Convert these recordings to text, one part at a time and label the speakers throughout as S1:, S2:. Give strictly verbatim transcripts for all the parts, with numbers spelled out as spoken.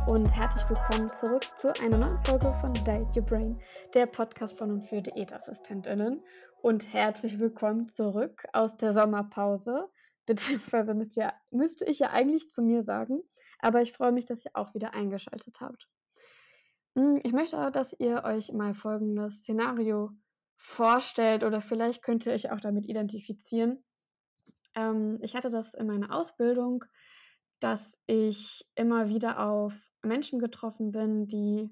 S1: und herzlich willkommen zurück zu einer neuen Folge von Diet Your Brain, der Podcast von und für DiätassistentInnen. Und herzlich willkommen zurück aus der Sommerpause, beziehungsweise müsst ihr, müsste ich ja eigentlich zu mir sagen, aber ich freue mich, dass ihr auch wieder eingeschaltet habt. Ich möchte, dass ihr euch mal folgendes Szenario vorstellt oder vielleicht könnt ihr euch auch damit identifizieren. Ähm, ich hatte das in meiner Ausbildung, dass ich immer wieder auf Menschen getroffen bin, die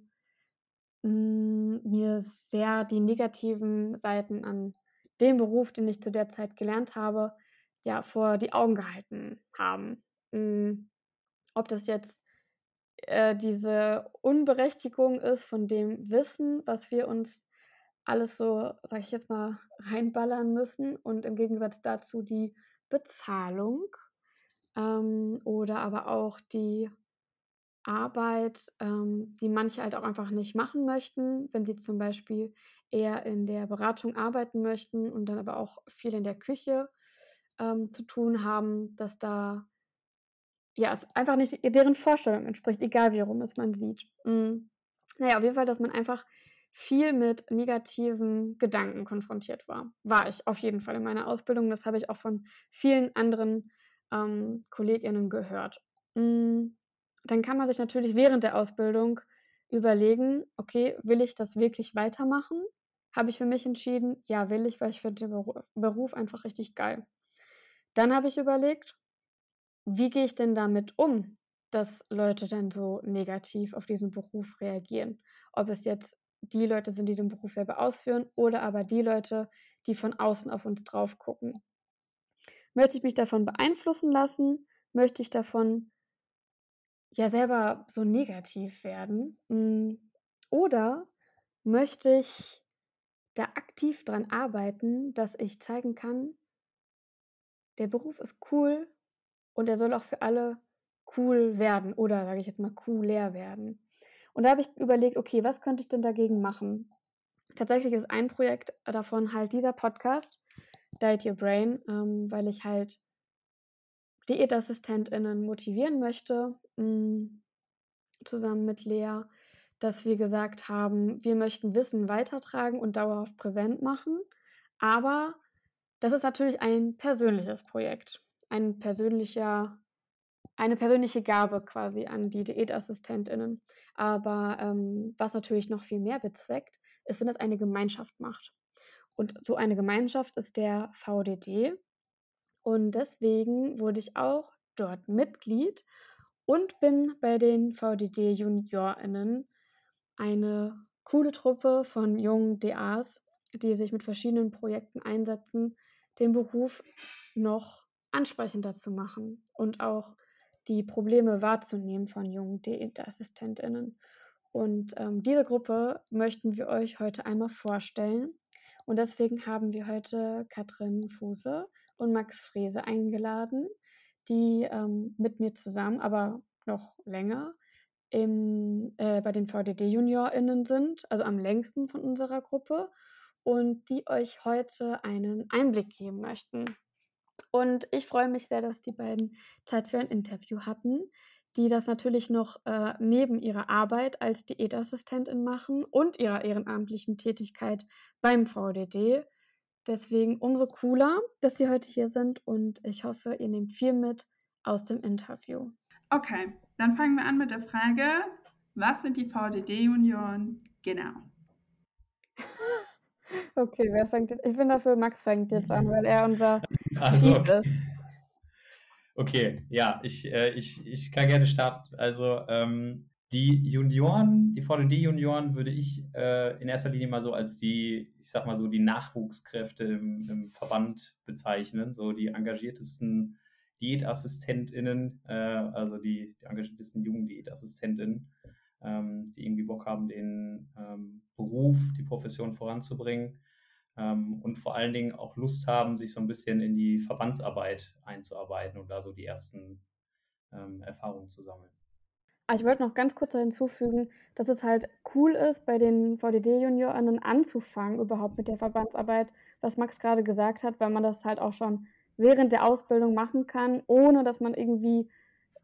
S1: hm, mir sehr die negativen Seiten an dem Beruf, den ich zu der Zeit gelernt habe, ja, vor die Augen gehalten haben. Hm, ob das jetzt äh, diese Unberechtigung ist von dem Wissen, was wir uns alles so, sage ich jetzt mal, reinballern müssen und im Gegensatz dazu die Bezahlung ähm, oder aber auch die Arbeit, ähm, die manche halt auch einfach nicht machen möchten, wenn sie zum Beispiel eher in der Beratung arbeiten möchten und dann aber auch viel in der Küche ähm, zu tun haben, dass da ja, es einfach nicht deren Vorstellung entspricht, egal wie rum es man sieht. Hm, na ja, auf jeden Fall, dass man einfach viel mit negativen Gedanken konfrontiert war. War ich auf jeden Fall in meiner Ausbildung. Das habe ich auch von vielen anderen, ähm, KollegInnen gehört. Hm, dann kann man sich natürlich während der Ausbildung überlegen: „Okay, will ich das wirklich weitermachen?“ Habe ich für mich entschieden: „Ja, will ich, weil ich finde den Beru Beruf einfach richtig geil.“ Dann habe ich überlegt: Wie gehe ich denn damit um, dass Leute dann so negativ auf diesen Beruf reagieren? Ob es jetzt die Leute sind, die den Beruf selber ausführen oder aber die Leute, die von außen auf uns drauf gucken. Möchte ich mich davon beeinflussen lassen? Möchte ich davon ja selber so negativ werden? Hm, oder möchte ich da aktiv dran arbeiten, dass ich zeigen kann, der Beruf ist cool und er soll auch für alle cool werden oder, sage ich jetzt mal, cooler werden. Und da habe ich überlegt: „Okay, was könnte ich denn dagegen machen?“ Tatsächlich ist ein Projekt davon halt dieser Podcast, Diet Your Brain, ähm, weil ich halt DiätassistentInnen motivieren möchte, hm, zusammen mit Lea, dass wir gesagt haben, wir möchten Wissen weitertragen und dauerhaft präsent machen. Aber das ist natürlich ein persönliches Projekt, ein persönlicher eine persönliche Gabe quasi an die DiätassistentInnen. Aber, ähm, was natürlich noch viel mehr bezweckt, ist, wenn das eine Gemeinschaft macht. Und so eine Gemeinschaft ist der V D D. Und deswegen wurde ich auch dort Mitglied und bin bei den V D D-JuniorInnen, eine coole Truppe von jungen D As, die sich mit verschiedenen Projekten einsetzen, den Beruf noch ansprechender zu machen und auch die Probleme wahrzunehmen von jungen Diätassistentinnen. Und ähm, diese Gruppe möchten wir euch heute einmal vorstellen. Und deswegen haben wir heute Katrin Fuse und Max Frese eingeladen, die ähm, mit mir zusammen, aber noch länger, im, äh, bei den V D D-JuniorInnen sind, also am längsten von unserer Gruppe, und die euch heute einen Einblick geben möchten. Und ich freue mich sehr, dass die beiden Zeit für ein Interview hatten, die das natürlich noch äh, neben ihrer Arbeit als Diätassistentin machen und ihrer ehrenamtlichen Tätigkeit beim V D D. Deswegen umso cooler, dass sie heute hier sind und ich hoffe, ihr nehmt viel mit aus dem Interview.
S2: Okay, dann fangen wir an mit der Frage, was sind die V D D-Junioren genau?
S1: Okay, wer fängt jetzt? Ich bin dafür, Max fängt jetzt an, weil er unser
S3: Also,
S1: Chief
S3: okay.
S1: ist.
S3: Okay, ja, ich, äh, ich, ich kann gerne starten. Also, ähm, die Junioren, die V D D-Junioren würde ich äh, in erster Linie mal so als die, ich sag mal so, die Nachwuchskräfte im, im Verband bezeichnen, so die engagiertesten DiätassistentInnen, äh, also die, die engagiertesten jungen DiätassistentInnen, ähm, die irgendwie Bock haben, den ähm, Beruf, die Profession voranzubringen. Ähm, und vor allen Dingen auch Lust haben, sich so ein bisschen in die Verbandsarbeit einzuarbeiten und da so die ersten ähm, Erfahrungen zu sammeln.
S1: Ich wollte noch ganz kurz hinzufügen, dass es halt cool ist, bei den V D D-JuniorInnen anzufangen, überhaupt mit der Verbandsarbeit, was Max gerade gesagt hat, weil man das halt auch schon während der Ausbildung machen kann, ohne dass man irgendwie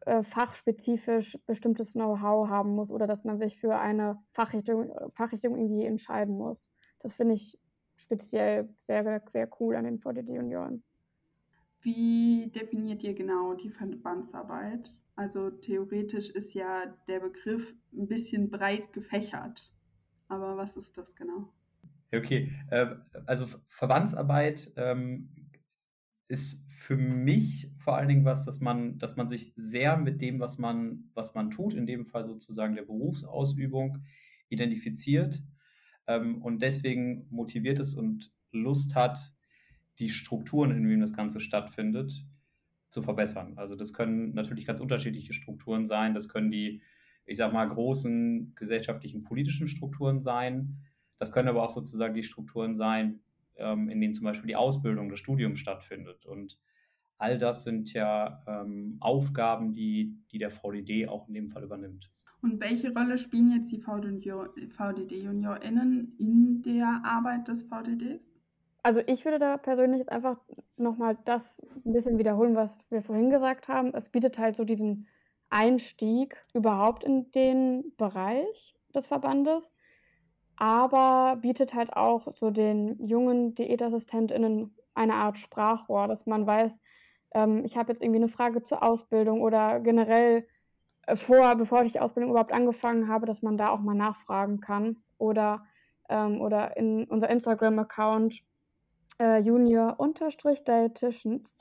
S1: äh, fachspezifisch bestimmtes Know-how haben muss oder dass man sich für eine Fachrichtung, Fachrichtung irgendwie entscheiden muss. Das finde ich speziell sehr, sehr cool an den V D D-Junioren.
S2: Wie definiert ihr genau die Verbandsarbeit? Also theoretisch ist ja der Begriff ein bisschen breit gefächert. Aber was ist das genau?
S3: Okay, äh, also Verbandsarbeit ähm, ist für mich vor allen Dingen was, dass man, dass man sich sehr mit dem, was man, was man tut, in dem Fall sozusagen der Berufsausübung, identifiziert ähm, und deswegen motiviert ist und Lust hat, die Strukturen, in denen das Ganze stattfindet, zu verbessern. Also das können natürlich ganz unterschiedliche Strukturen sein. Das können die, ich sag mal, großen gesellschaftlichen politischen Strukturen sein. Das können aber auch sozusagen die Strukturen sein, ähm, in denen zum Beispiel die Ausbildung, das Studium stattfindet. Und all das sind ja ähm, Aufgaben, die, die der V D D auch in dem Fall übernimmt.
S2: Und welche Rolle spielen jetzt die V D D-JuniorInnen in der Arbeit des V D Ds?
S1: Also ich würde da persönlich jetzt einfach nochmal das ein bisschen wiederholen, was wir vorhin gesagt haben. Es bietet halt so diesen Einstieg überhaupt in den Bereich des Verbandes, aber bietet halt auch so den jungen DiätassistentInnen eine Art Sprachrohr, dass man weiß, ähm, ich habe jetzt irgendwie eine Frage zur Ausbildung oder generell äh, vor, bevor ich die Ausbildung überhaupt angefangen habe, dass man da auch mal nachfragen kann. Oder, ähm, oder in unser Instagram-Account äh, Junior-Dietitians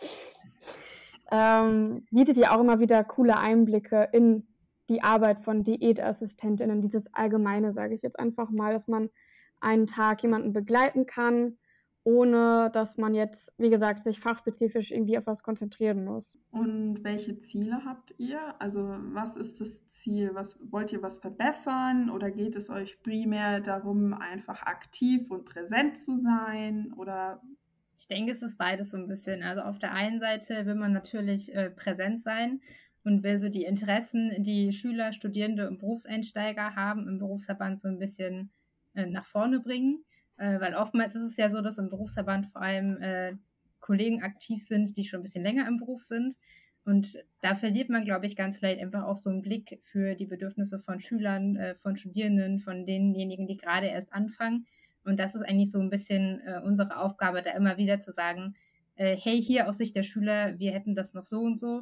S1: ähm, bietet ja auch immer wieder coole Einblicke in die Arbeit von Diätassistentinnen, dieses Allgemeine, sage ich jetzt einfach mal, dass man einen Tag jemanden begleiten kann, ohne dass man jetzt, wie gesagt, sich fachspezifisch irgendwie auf was konzentrieren muss.
S2: Und welche Ziele habt ihr? Also was ist das Ziel? Was wollt ihr was verbessern oder geht es euch primär darum, einfach aktiv und präsent zu sein? Oder
S4: ich denke, es ist beides so ein bisschen. Also auf der einen Seite will man natürlich äh, präsent sein und will so die Interessen, die Schüler, Studierende und Berufseinsteiger haben, im Berufsverband so ein bisschen äh, nach vorne bringen. Äh, weil oftmals ist es ja so, dass im Berufsverband vor allem äh, Kollegen aktiv sind, die schon ein bisschen länger im Beruf sind. Und da verliert man, glaube ich, ganz leicht einfach auch so einen Blick für die Bedürfnisse von Schülern, äh, von Studierenden, von denjenigen, die gerade erst anfangen. Und das ist eigentlich so ein bisschen äh, unsere Aufgabe, da immer wieder zu sagen, äh, hey, hier aus Sicht der Schüler, wir hätten das noch so und so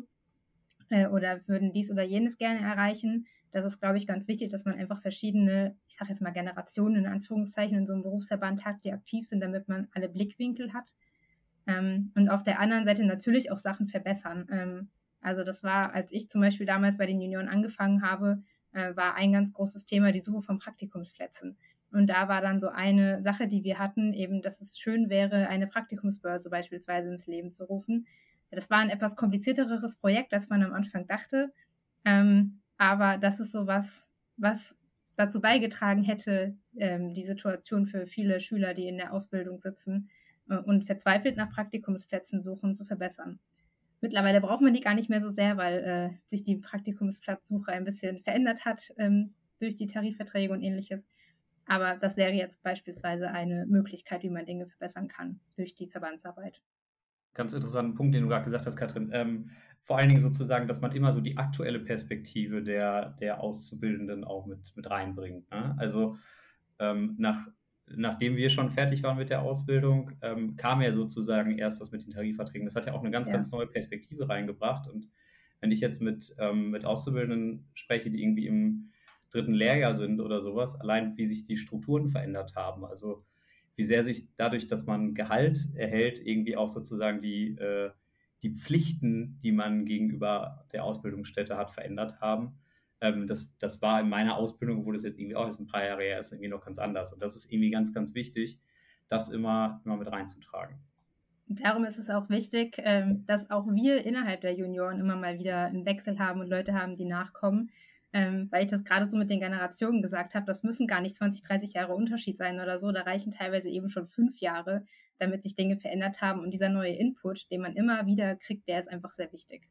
S4: äh, oder würden dies oder jenes gerne erreichen. Das ist, glaube ich, ganz wichtig, dass man einfach verschiedene, ich sage jetzt mal Generationen in Anführungszeichen, in so einem Berufsverband hat, die aktiv sind, damit man alle Blickwinkel hat. Ähm, und auf der anderen Seite natürlich auch Sachen verbessern. Ähm, also das war, als ich zum Beispiel damals bei den Junioren angefangen habe, äh, war ein ganz großes Thema die Suche von Praktikumsplätzen. Und da war dann so eine Sache, die wir hatten, eben, dass es schön wäre, eine Praktikumsbörse beispielsweise ins Leben zu rufen. Das war ein etwas komplizierteres Projekt, als man am Anfang dachte. Ähm, aber das ist so was, was dazu beigetragen hätte, ähm, die Situation für viele Schüler, die in der Ausbildung sitzen äh, und verzweifelt nach Praktikumsplätzen suchen, zu verbessern. Mittlerweile braucht man die gar nicht mehr so sehr, weil äh, sich die Praktikumsplatzsuche ein bisschen verändert hat ähm, durch die Tarifverträge und ähnliches. Aber das wäre jetzt beispielsweise eine Möglichkeit, wie man Dinge verbessern kann durch die Verbandsarbeit.
S3: Ganz interessanten Punkt, den du gerade gesagt hast, Katrin. Ähm, vor allen Dingen sozusagen, dass man immer so die aktuelle Perspektive der, der Auszubildenden auch mit, mit reinbringt. Ne? Also ähm, nach, nachdem wir schon fertig waren mit der Ausbildung, ähm, kam ja sozusagen erst das mit den Tarifverträgen. Das hat ja auch eine ganz, ja. ganz neue Perspektive reingebracht. Und wenn ich jetzt mit, ähm, mit Auszubildenden spreche, die irgendwie im dritten Lehrjahr sind oder sowas, allein wie sich die Strukturen verändert haben, also wie sehr sich dadurch, dass man Gehalt erhält, irgendwie auch sozusagen die, äh, die Pflichten, die man gegenüber der Ausbildungsstätte hat, verändert haben. Ähm, das, das war in meiner Ausbildung, wo das jetzt irgendwie auch erst ein paar Jahre her ist, irgendwie noch ganz anders. Und das ist irgendwie ganz, ganz wichtig, das immer, immer mit reinzutragen.
S4: Darum ist es auch wichtig, dass auch wir innerhalb der Junioren immer mal wieder einen Wechsel haben und Leute haben, die nachkommen. Ähm, weil ich das gerade so mit den Generationen gesagt habe, das müssen gar nicht zwanzig, dreißig Jahre Unterschied sein oder so, da reichen teilweise eben schon fünf Jahre, damit sich Dinge verändert haben und dieser neue Input, den man immer wieder kriegt, der ist einfach sehr wichtig.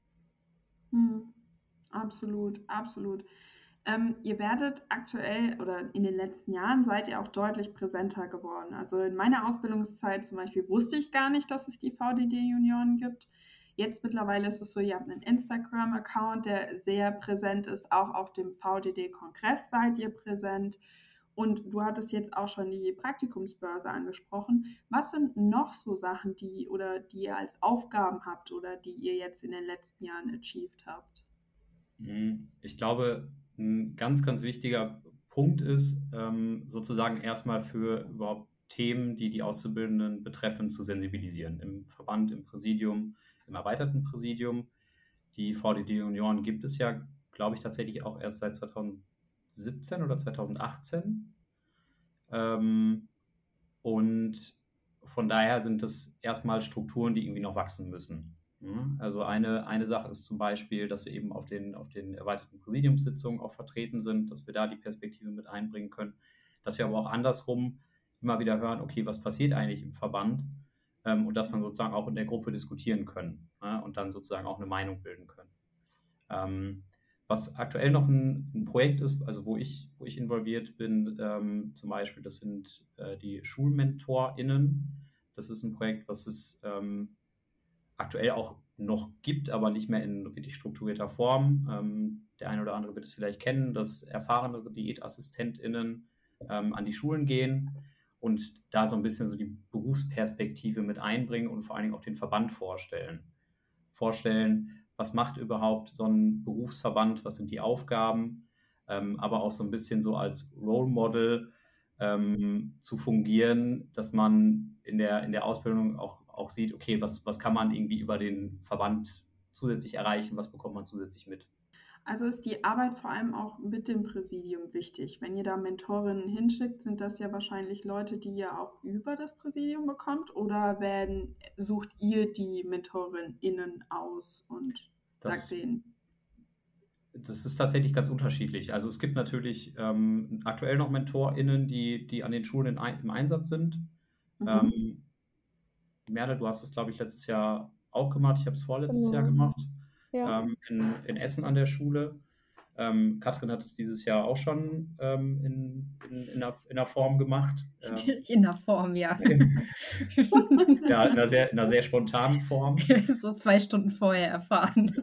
S2: Hm, absolut, absolut. Ähm, ihr werdet aktuell oder in den letzten Jahren seid ihr auch deutlich präsenter geworden. Also in meiner Ausbildungszeit zum Beispiel wusste ich gar nicht, dass es die V D D-Junioren gibt. Jetzt mittlerweile ist es so, ihr habt einen Instagram-Account, der sehr präsent ist, auch auf dem V D D-Kongress seid ihr präsent. Und du hattest jetzt auch schon die Praktikumsbörse angesprochen. Was sind noch so Sachen, die oder die ihr als Aufgaben habt oder die ihr jetzt in den letzten Jahren achieved habt?
S3: Ich glaube, ein ganz, ganz wichtiger Punkt ist, ähm, sozusagen erstmal für überhaupt Themen, die die Auszubildenden betreffen, zu sensibilisieren. Im Verband, im Präsidium, im erweiterten Präsidium. Die V D D-Junioren gibt es ja, glaube ich, tatsächlich auch erst seit zweitausendsiebzehn oder zweitausendachtzehn. Ähm, und von daher sind das erstmal Strukturen, die irgendwie noch wachsen müssen. Also eine, eine Sache ist zum Beispiel, dass wir eben auf den, auf den erweiterten Präsidiumssitzungen auch vertreten sind, dass wir da die Perspektive mit einbringen können, dass wir aber auch andersrum immer wieder hören, okay, was passiert eigentlich im Verband, ähm, und das dann sozusagen auch in der Gruppe diskutieren können, ja, und dann sozusagen auch eine Meinung bilden können. Ähm, was aktuell noch ein, ein Projekt ist, also wo ich, wo ich involviert bin, ähm, zum Beispiel, das sind äh, die SchulmentorInnen. Das ist ein Projekt, was es ähm, aktuell auch noch gibt, aber nicht mehr in wirklich strukturierter Form. Ähm, der eine oder andere wird es vielleicht kennen, dass erfahrenere DiätassistentInnen ähm, an die Schulen gehen und da so ein bisschen so die Berufsperspektive mit einbringen und vor allen Dingen auch den Verband vorstellen. Vorstellen, was macht überhaupt so ein Berufsverband, was sind die Aufgaben, ähm, aber auch so ein bisschen so als Role Model ähm, zu fungieren, dass man in der, in der Ausbildung auch, auch sieht, okay, was, was kann man irgendwie über den Verband zusätzlich erreichen, was bekommt man zusätzlich mit.
S2: Also ist die Arbeit vor allem auch mit dem Präsidium wichtig. Wenn ihr da Mentorinnen hinschickt, sind das ja wahrscheinlich Leute, die ihr auch über das Präsidium bekommt, oder werden, sucht ihr die MentorInnen aus und
S3: Das,
S2: sagt denen?
S3: das ist tatsächlich ganz unterschiedlich. Also es gibt natürlich ähm, aktuell noch MentorInnen, die, die an den Schulen in, ein- im Einsatz sind.
S2: Mhm.
S3: Ähm, Merle, du hast es, glaube ich, letztes Jahr auch gemacht. Ich habe es vorletztes
S1: Genau.
S3: Jahr gemacht.
S1: Ja.
S3: Ähm, in, in Essen an der Schule. Ähm, Katrin hat es dieses Jahr auch schon ähm, in, in, in, einer, in einer Form gemacht. Ähm,
S4: In der Form, ja.
S3: ja, in einer, sehr, in einer sehr spontanen Form.
S4: So zwei Stunden vorher erfahren.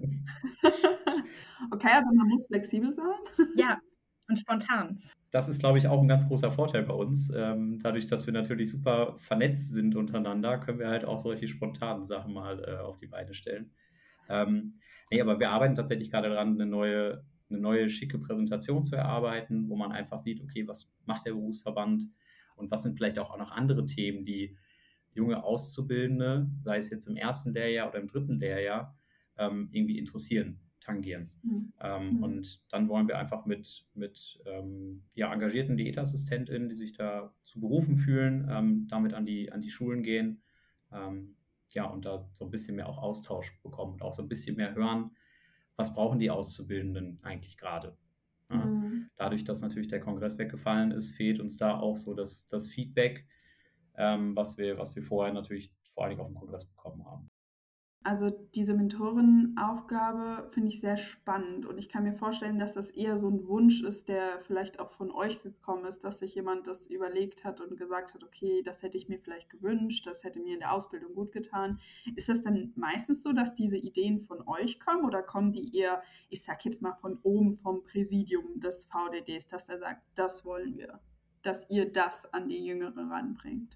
S2: Okay, aber man muss flexibel sein.
S4: Ja, und spontan.
S3: Das ist, glaube ich, auch ein ganz großer Vorteil bei uns. Ähm, dadurch, dass wir natürlich super vernetzt sind untereinander, können wir halt auch solche spontanen Sachen mal äh, auf die Beine stellen. Ähm, nee, aber wir arbeiten tatsächlich gerade daran, eine neue, eine neue schicke Präsentation zu erarbeiten, wo man einfach sieht, okay, was macht der Berufsverband und was sind vielleicht auch noch andere Themen, die junge Auszubildende, sei es jetzt im ersten Lehrjahr oder im dritten Lehrjahr, ähm, irgendwie interessieren, tangieren.
S2: Mhm.
S3: Ähm,
S2: Mhm.
S3: Und dann wollen wir einfach mit, mit ähm, ja, engagierten DiätassistentInnen, die sich da zu berufen fühlen, ähm, damit an die, an die Schulen gehen, ähm, ja, und da so ein bisschen mehr auch Austausch bekommen und auch so ein bisschen mehr hören, was brauchen die Auszubildenden eigentlich gerade. Ja?
S2: Mhm.
S3: Dadurch, dass natürlich der Kongress weggefallen ist, fehlt uns da auch so das, das Feedback, ähm, was wir, was wir vorher natürlich vor allen Dingen auf dem Kongress bekommen haben.
S2: Also diese Mentorenaufgabe finde ich sehr spannend und ich kann mir vorstellen, dass das eher so ein Wunsch ist, der vielleicht auch von euch gekommen ist, dass sich jemand das überlegt hat und gesagt hat, okay, das hätte ich mir vielleicht gewünscht, das hätte mir in der Ausbildung gut getan. Ist das dann meistens so, dass diese Ideen von euch kommen oder kommen die eher, ich sag jetzt mal von oben vom Präsidium des V D Ds, dass er sagt, das wollen wir, dass ihr das an die Jüngere ranbringt?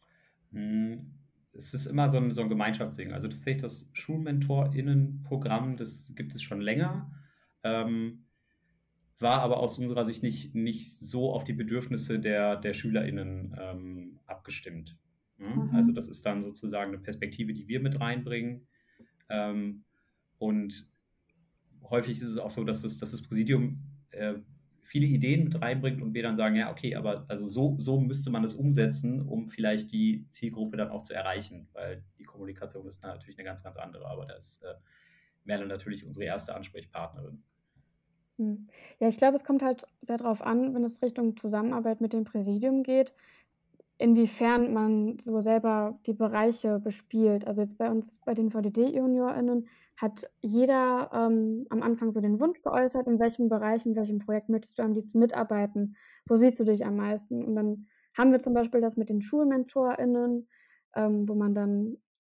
S3: Hm, Es ist immer so ein, so ein Gemeinschaftsding. Also tatsächlich das SchulmentorInnen-Programm, das gibt es schon länger, ähm, war aber aus unserer Sicht nicht, nicht so auf die Bedürfnisse der, der SchülerInnen ähm, abgestimmt. Ja?
S2: Mhm.
S3: Also das ist dann sozusagen eine Perspektive, die wir mit reinbringen. Ähm, und häufig ist es auch so, dass das, dass das Präsidium äh, viele Ideen mit reinbringt und wir dann sagen, ja, okay, aber also so, so müsste man es umsetzen, um vielleicht die Zielgruppe dann auch zu erreichen, weil die Kommunikation ist natürlich eine ganz, ganz andere, aber da ist äh, Merle natürlich unsere erste Ansprechpartnerin.
S1: Hm. Ja, ich glaube, es kommt halt sehr drauf an, wenn es Richtung Zusammenarbeit mit dem Präsidium geht, inwiefern man so selber die Bereiche bespielt. Also jetzt bei uns, bei den V D D-JuniorInnen, hat jeder ähm, am Anfang so den Wunsch geäußert, in welchem Bereich, in welchem Projekt möchtest du am liebsten mitarbeiten, wo siehst du dich am meisten? Und dann haben wir zum Beispiel das mit den SchulmentorInnen, ähm, wo man dann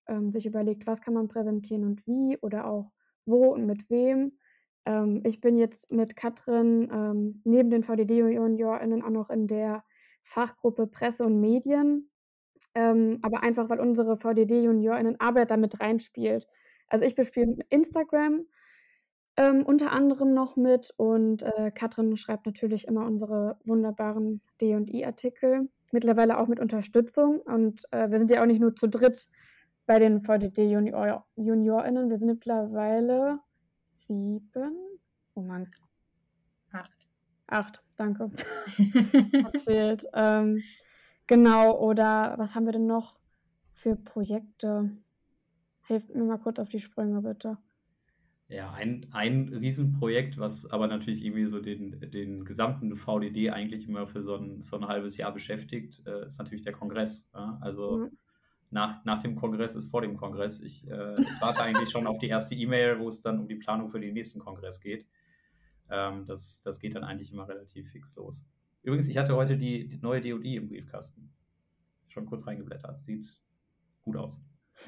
S1: ähm, sich überlegt, was kann man präsentieren und wie oder auch wo und mit wem. Ähm, ich bin jetzt mit Katrin ähm, neben den V D D-JuniorInnen auch noch in der Fachgruppe Presse und Medien, ähm, aber einfach, weil unsere V D D-JuniorInnen Arbeit da mit reinspielt. Also ich bespiele Instagram ähm, unter anderem noch mit und äh, Katrin schreibt natürlich immer unsere wunderbaren D und I-Artikel, mittlerweile auch mit Unterstützung und äh, wir sind ja auch nicht nur zu dritt bei den V D D-Junior, JuniorInnen, wir sind mittlerweile sieben, oh Mann,
S4: Acht.
S1: acht, danke, erzählt. Ähm, genau, oder was haben wir denn noch für Projekte? Hilft mir mal kurz auf die Sprünge, bitte.
S3: Ja, ein, ein Riesenprojekt, was aber natürlich irgendwie so den, den gesamten V D D eigentlich immer für so ein, so ein halbes Jahr beschäftigt, äh, ist natürlich der Kongress. Ja? Also
S1: Ja.
S3: nach, nach dem Kongress ist vor dem Kongress. Ich, äh, ich warte eigentlich schon auf die erste E-Mail, wo es dann um die Planung für den nächsten Kongress geht. Ähm, das, das geht dann eigentlich immer relativ fix los. Übrigens, ich hatte heute die, die neue D O D im Briefkasten. Schon kurz reingeblättert. Sieht gut aus.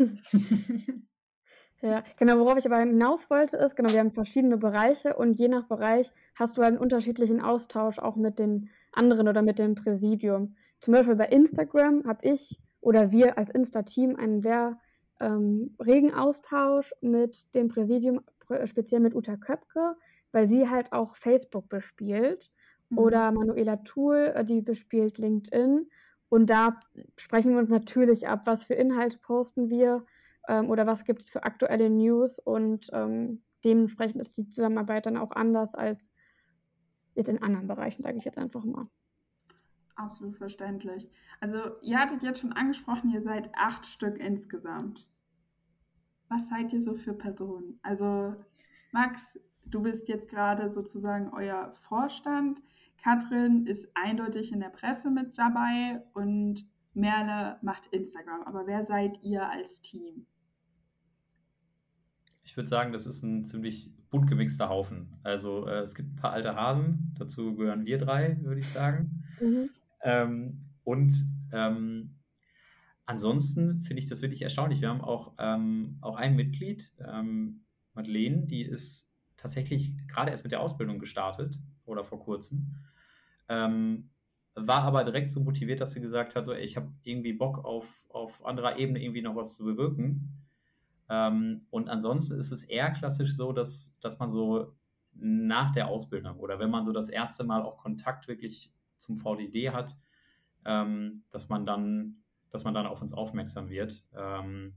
S1: Ja, genau, worauf ich aber hinaus wollte, ist, genau, wir haben verschiedene Bereiche und je nach Bereich hast du einen unterschiedlichen Austausch auch mit den anderen oder mit dem Präsidium. Zum Beispiel bei Instagram habe ich oder wir als Insta-Team einen sehr ähm, regen Austausch mit dem Präsidium, pr- speziell mit Uta Köpke, weil sie halt auch Facebook bespielt.
S2: Mhm.
S1: Oder Manuela Thuel, äh, die bespielt LinkedIn. Und da sprechen wir uns natürlich ab, was für Inhalte posten wir ähm, oder was gibt es für aktuelle News und ähm, dementsprechend ist die Zusammenarbeit dann auch anders als jetzt in anderen Bereichen, sage ich jetzt einfach mal.
S2: Absolut verständlich. Also ihr hattet jetzt schon angesprochen, ihr seid acht Stück insgesamt. Was seid ihr so für Personen? Also Max, du bist jetzt gerade sozusagen euer Vorstand. Katrin ist eindeutig in der Presse mit dabei und Merle macht Instagram. Aber wer seid ihr als Team?
S3: Ich würde sagen, das ist ein ziemlich bunt gemixter Haufen. Also äh, es gibt ein paar alte Hasen, dazu gehören wir drei, würde ich sagen.
S1: Mhm.
S3: Ähm, und ähm, ansonsten finde ich das wirklich erstaunlich. Wir haben auch, ähm, auch ein Mitglied, ähm, Madeleine, die ist tatsächlich gerade erst mit der Ausbildung gestartet oder vor kurzem. Ähm, war aber direkt so motiviert, dass sie gesagt hat, so, ey, ich habe irgendwie Bock auf, auf anderer Ebene irgendwie noch was zu bewirken. Ähm, und ansonsten ist es eher klassisch so, dass, dass man so nach der Ausbildung oder wenn man so das erste Mal auch Kontakt wirklich zum V D D hat, ähm, dass man dann, dass man dann auf uns aufmerksam wird. Ähm,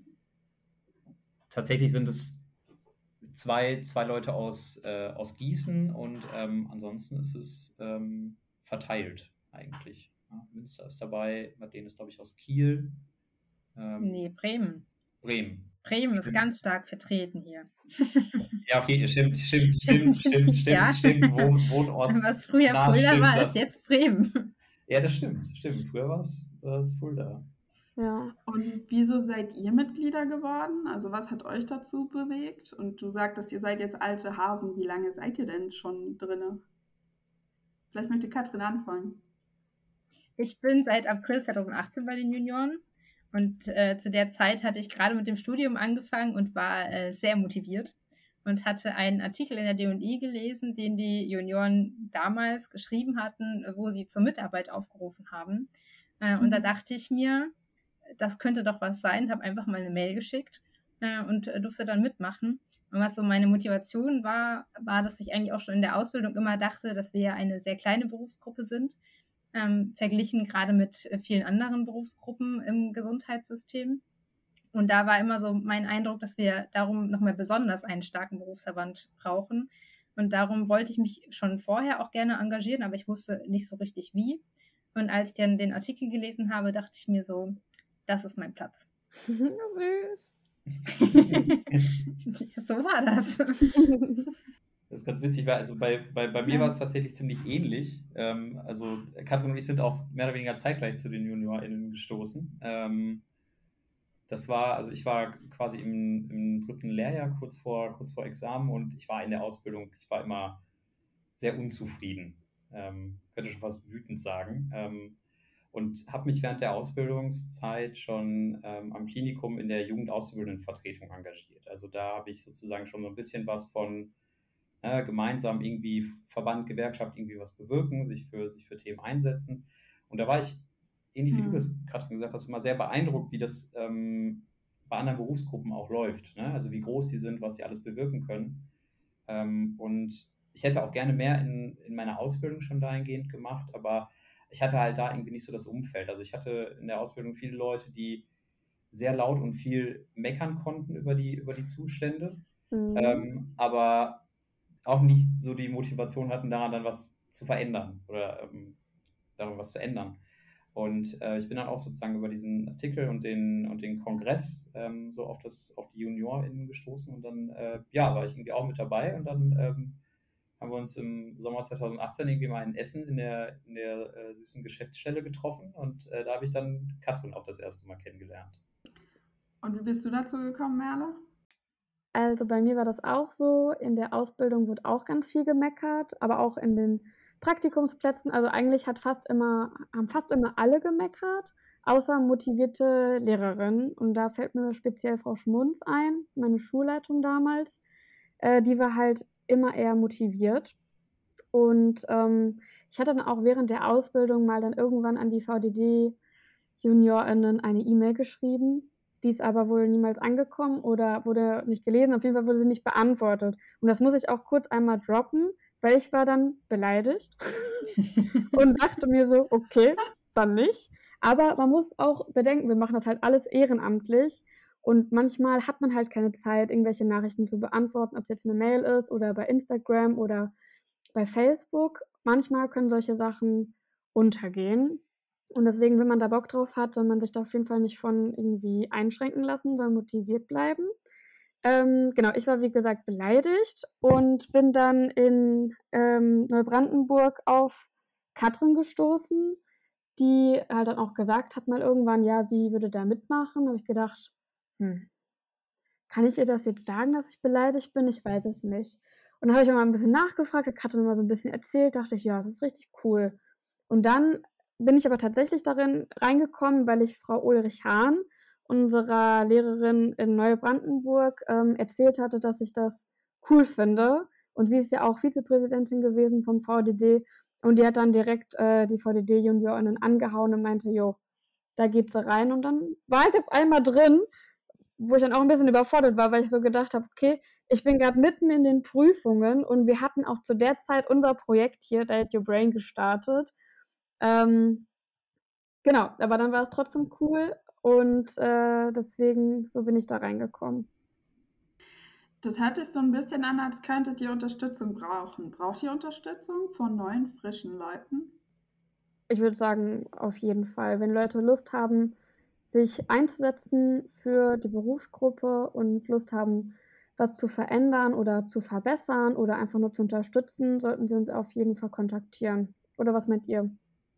S3: tatsächlich sind es zwei, zwei Leute aus, äh, aus Gießen und ähm, ansonsten ist es ähm, verteilt eigentlich. Ja, Münster ist dabei, Madeleine ist, glaube ich, aus Kiel. Ähm,
S4: Nee, Bremen.
S3: Bremen.
S4: Bremen ist
S3: Stimmt.
S4: ganz stark vertreten hier.
S3: Ja, okay, stimmt, stimmt, stimmt, stimmt, stimmt,
S4: Ja.
S3: stimmt, Wohn, Wohnorts.
S4: Was früher
S3: nah,
S4: Fulda
S3: stimmt,
S4: war,
S3: das,
S4: ist jetzt Bremen.
S3: Ja, das stimmt, stimmt. Früher war es war es Fulda.
S1: Ja.
S2: Und wieso seid ihr Mitglieder geworden? Also was hat euch dazu bewegt? Und du sagtest, ihr seid jetzt alte Hasen. Wie lange seid ihr denn schon drinne? Vielleicht möchte Katrin anfangen.
S4: Ich bin seit April zweitausendachtzehn bei den Junioren und äh, zu der Zeit hatte ich gerade mit dem Studium angefangen und war äh, sehr motiviert und hatte einen Artikel in der D und I gelesen, den die Junioren damals geschrieben hatten, wo sie zur Mitarbeit aufgerufen haben. Äh, und
S2: Mhm.
S4: da dachte ich mir, das könnte doch was sein, habe einfach mal eine Mail geschickt äh, und äh, durfte dann mitmachen. Und was so meine Motivation war, war, dass ich eigentlich auch schon in der Ausbildung immer dachte, dass wir eine sehr kleine Berufsgruppe sind, ähm, verglichen gerade mit äh, vielen anderen Berufsgruppen im Gesundheitssystem. Und da war immer so mein Eindruck, dass wir darum nochmal besonders einen starken Berufsverband brauchen. Und darum wollte ich mich schon vorher auch gerne engagieren, aber ich wusste nicht so richtig wie. Und als ich dann den Artikel gelesen habe, dachte ich mir so, das ist mein Platz.
S1: Süß.
S4: So war das.
S3: Das ist ganz witzig, weil also bei, bei, bei mir
S2: Ja.
S3: war es tatsächlich ziemlich ähnlich. Ähm, also Katrin und ich sind auch mehr oder weniger zeitgleich zu den JuniorInnen gestoßen. Ähm, das war, also ich war quasi im, im dritten Lehrjahr, kurz vor, kurz vor Examen und ich war in der Ausbildung, ich war immer sehr unzufrieden. Ähm, könnte schon fast wütend sagen. Ähm, und habe mich während der Ausbildungszeit schon ähm, am Klinikum in der Jugendauszubildendenvertretung engagiert. Also da habe ich sozusagen schon so ein bisschen was von äh, gemeinsam irgendwie Verband, Gewerkschaft irgendwie was bewirken, sich für, sich für Themen einsetzen. Und da war ich, ähnlich wie mhm. du das gerade gesagt hast, immer sehr beeindruckt, wie das ähm, bei anderen Berufsgruppen auch läuft. Ne? Also wie groß die sind, was sie alles bewirken können. Ähm, und ich hätte auch gerne mehr in, in meiner Ausbildung schon dahingehend gemacht, aber ich hatte halt da irgendwie nicht so das Umfeld. Also ich hatte in der Ausbildung viele Leute, die sehr laut und viel meckern konnten über die, über die Zustände, mhm. ähm, aber auch nicht so die Motivation hatten, daran dann was zu verändern oder ähm, daran was zu ändern. Und äh, ich bin dann auch sozusagen über diesen Artikel und den, und den Kongress ähm, so auf, das, auf die JuniorInnen gestoßen und dann äh, ja, war ich irgendwie auch mit dabei und dann ähm, haben wir uns im Sommer zwanzig achtzehn irgendwie mal in Essen in der, in der äh, süßen Geschäftsstelle getroffen und äh, da habe ich dann Katrin auch das erste Mal kennengelernt.
S2: Und wie bist du dazu gekommen, Merle?
S1: Also bei mir war das auch so, in der Ausbildung wurde auch ganz viel gemeckert, aber auch in den Praktikumsplätzen, also eigentlich hat fast immer, haben fast immer alle gemeckert, außer motivierte Lehrerinnen. Und da fällt mir speziell Frau Schmunz ein, meine Schulleitung damals. Äh, die war halt immer eher motiviert. Und ähm, ich hatte dann auch während der Ausbildung mal dann irgendwann an die V D D-JuniorInnen eine E-Mail geschrieben. Die ist aber wohl niemals angekommen oder wurde nicht gelesen. Auf jeden Fall wurde sie nicht beantwortet. Und das muss ich auch kurz einmal droppen, weil ich war dann beleidigt und dachte mir so, okay, dann nicht. Aber man muss auch bedenken, wir machen das halt alles ehrenamtlich und manchmal hat man halt keine Zeit, irgendwelche Nachrichten zu beantworten, ob es jetzt eine Mail ist oder bei Instagram oder bei Facebook. Manchmal können solche Sachen untergehen. Und deswegen, wenn man da Bock drauf hat, soll man sich da auf jeden Fall nicht von irgendwie einschränken lassen, soll motiviert bleiben. Ähm, genau, ich war wie gesagt beleidigt und bin dann in ähm, Neubrandenburg auf Katrin gestoßen, die halt dann auch gesagt hat mal irgendwann, ja, sie würde da mitmachen. Da habe ich gedacht, hm, kann ich ihr das jetzt sagen, dass ich beleidigt bin? Ich weiß es nicht. Und dann habe ich mal ein bisschen nachgefragt, hat Katrin mal so ein bisschen erzählt, dachte ich, ja, das ist richtig cool. Und dann bin ich aber tatsächlich darin reingekommen, weil ich Frau Ulrich-Hahn, unserer Lehrerin in Neubrandenburg, ähm, erzählt hatte, dass ich das cool finde. Und sie ist ja auch Vizepräsidentin gewesen vom V D D. Und die hat dann direkt äh, die V D D-JuniorInnen angehauen und meinte, jo, da geht sie rein. Und dann war ich auf einmal drin, wo ich dann auch ein bisschen überfordert war, weil ich so gedacht habe, okay, ich bin gerade mitten in den Prüfungen und wir hatten auch zu der Zeit unser Projekt hier, Date Your Brain, gestartet. Ähm, genau, aber dann war es trotzdem cool und äh, deswegen, so bin ich da reingekommen.
S2: Das hört sich so ein bisschen an, als könntet ihr Unterstützung brauchen. Braucht ihr Unterstützung von neuen, frischen Leuten?
S1: Ich würde sagen, auf jeden Fall. Wenn Leute Lust haben, sich einzusetzen für die Berufsgruppe und Lust haben, was zu verändern oder zu verbessern oder einfach nur zu unterstützen, sollten sie uns auf jeden Fall kontaktieren. Oder was meint ihr?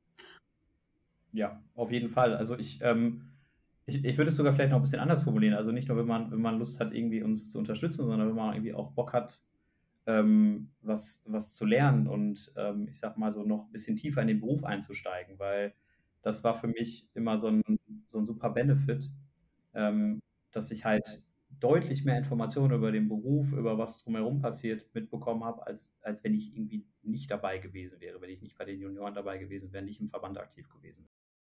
S3: Ja, auf jeden Fall. Also ich, ähm, ich, ich würde es sogar vielleicht noch ein bisschen anders formulieren. Also nicht nur, wenn man, wenn man Lust hat, irgendwie uns zu unterstützen, sondern wenn man irgendwie auch Bock hat, ähm, was, was zu lernen und ähm, ich sag mal so noch ein bisschen tiefer in den Beruf einzusteigen, weil das war für mich immer so ein, so ein super Benefit, ähm, dass ich halt deutlich mehr Informationen über den Beruf, über was drumherum passiert, mitbekommen habe, als, als wenn ich irgendwie nicht dabei gewesen wäre, wenn ich nicht bei den Junioren dabei gewesen wäre, nicht im Verband aktiv gewesen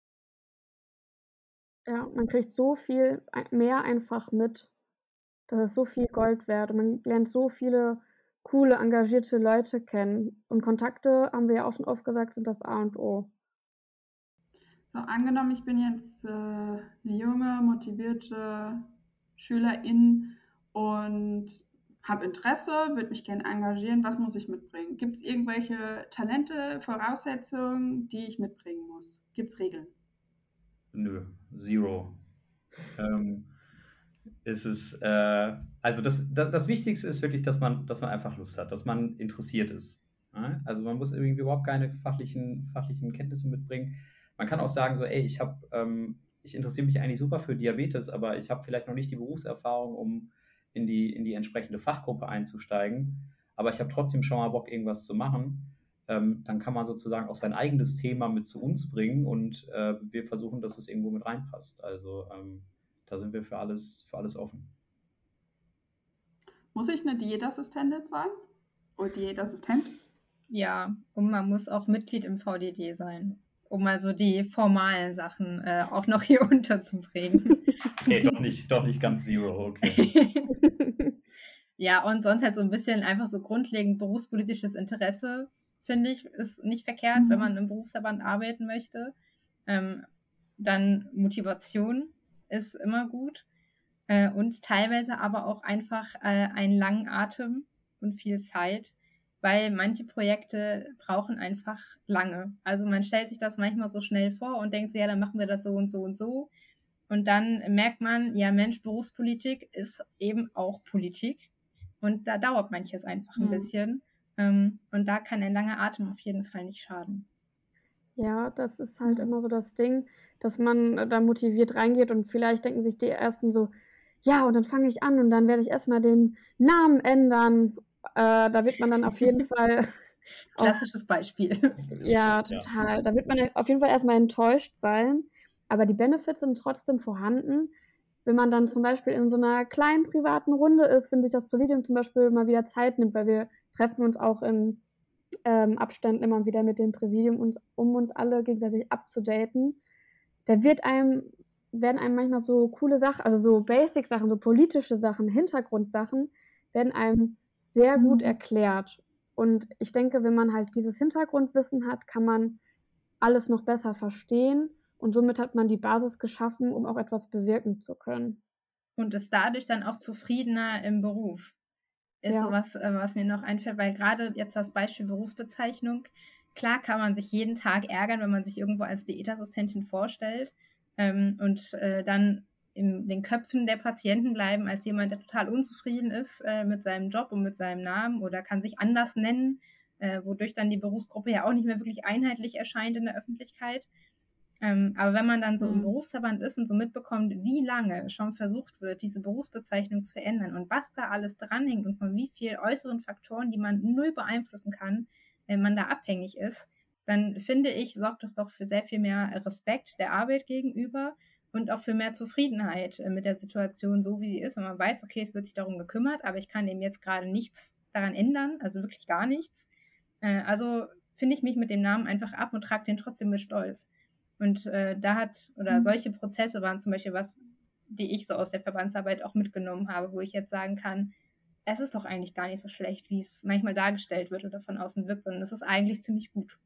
S3: wäre.
S1: Ja, man kriegt so viel mehr einfach mit. Das ist so viel Gold wert und man lernt so viele coole, engagierte Leute kennen. Und Kontakte, haben wir ja auch schon oft gesagt, sind das A und O.
S2: So, angenommen, ich bin jetzt äh, eine junge, motivierte Schülerin und habe Interesse, würde mich gerne engagieren. Was muss ich mitbringen? Gibt es irgendwelche Talente, Voraussetzungen, die ich mitbringen muss? Gibt es Regeln?
S3: Nö, zero. ähm, ist es, äh, also das, das, das Wichtigste ist wirklich, dass man, dass man einfach Lust hat, dass man interessiert ist. Ja? Also man muss irgendwie überhaupt keine fachlichen, fachlichen Kenntnisse mitbringen. Man kann auch sagen, so, ey, ich habe, ähm, ich interessiere mich eigentlich super für Diabetes, aber ich habe vielleicht noch nicht die Berufserfahrung, um in die, in die entsprechende Fachgruppe einzusteigen. Aber ich habe trotzdem schon mal Bock, irgendwas zu machen. ähm, dann kann man sozusagen auch sein eigenes Thema mit zu uns bringen und äh, wir versuchen, dass es irgendwo mit reinpasst. Also ähm, da sind wir für alles, für alles offen.
S2: Muss ich eine Diätassistentin sein? Oder Diätassistent?
S4: Ja, und man muss auch Mitglied im V D D sein, um mal so die formalen Sachen äh, auch noch hier unterzubringen.
S3: Okay, doch nicht, doch nicht ganz zero, okay.
S4: Ja, und sonst halt so ein bisschen einfach so grundlegend berufspolitisches Interesse, finde ich, ist nicht verkehrt,
S2: Mhm.
S4: wenn man im Berufsverband arbeiten möchte. Ähm, dann Motivation ist immer gut. Äh, und teilweise aber auch einfach äh, einen langen Atem und viel Zeit, weil manche Projekte brauchen einfach lange. Also man stellt sich das manchmal so schnell vor und denkt so, ja, dann machen wir das so und so und so. Und dann merkt man, ja Mensch, Berufspolitik ist eben auch Politik. Und da dauert manches einfach ein
S2: Mhm.
S4: bisschen. Ähm, und da kann ein langer Atem auf jeden Fall nicht schaden.
S1: Ja, das ist halt
S2: Mhm.
S1: immer so das Ding, dass man äh, da motiviert reingeht und vielleicht denken sich die Ersten so, ja, und dann fange ich an und dann werde ich erstmal den Namen ändern. Äh, da wird man dann auf jeden Fall auch,
S4: Klassisches Beispiel.
S1: ja, total. Da wird man auf jeden Fall erstmal enttäuscht sein. Aber die Benefits sind trotzdem vorhanden. Wenn man dann zum Beispiel in so einer kleinen privaten Runde ist, wenn sich das Präsidium zum Beispiel mal wieder Zeit nimmt, weil wir treffen uns auch in ähm, Abständen immer wieder mit dem Präsidium, uns, um uns alle gegenseitig abzudaten. Da wird einem, werden einem manchmal so coole Sachen, also so Basic-Sachen, so politische Sachen, Hintergrundsachen, werden einem sehr gut
S2: Mhm.
S1: erklärt. Und ich denke, wenn man halt dieses Hintergrundwissen hat, kann man alles noch besser verstehen und somit hat man die Basis geschaffen, um auch etwas bewirken zu können.
S4: Und ist dadurch dann auch zufriedener im Beruf. Ist
S1: Ja.
S4: sowas, äh, was mir noch einfällt, weil gerade jetzt das Beispiel Berufsbezeichnung, klar kann man sich jeden Tag ärgern, wenn man sich irgendwo als Diätassistentin vorstellt ähm, und äh, dann in den Köpfen der Patienten bleiben als jemand, der total unzufrieden ist äh, mit seinem Job und mit seinem Namen oder kann sich anders nennen, äh, wodurch dann die Berufsgruppe ja auch nicht mehr wirklich einheitlich erscheint in der Öffentlichkeit. Ähm, aber wenn man dann so im
S2: Mhm.
S4: Berufsverband ist und so mitbekommt, wie lange schon versucht wird, diese Berufsbezeichnung zu ändern und was da alles dranhängt und von wie vielen äußeren Faktoren, die man null beeinflussen kann, wenn man da abhängig ist, dann finde ich, sorgt das doch für sehr viel mehr Respekt der Arbeit gegenüber und auch für mehr Zufriedenheit äh, mit der Situation, so wie sie ist, wenn man weiß, okay, es wird sich darum gekümmert, aber ich kann eben jetzt gerade nichts daran ändern, also wirklich gar nichts. Äh, also finde ich mich mit dem Namen einfach ab und trage den trotzdem mit Stolz. Und äh, da hat, oder
S2: Mhm.
S4: solche Prozesse waren zum Beispiel was, die ich so aus der Verbandsarbeit auch mitgenommen habe, wo ich jetzt sagen kann, es ist doch eigentlich gar nicht so schlecht, wie es manchmal dargestellt wird oder von außen wirkt, sondern es ist eigentlich ziemlich gut.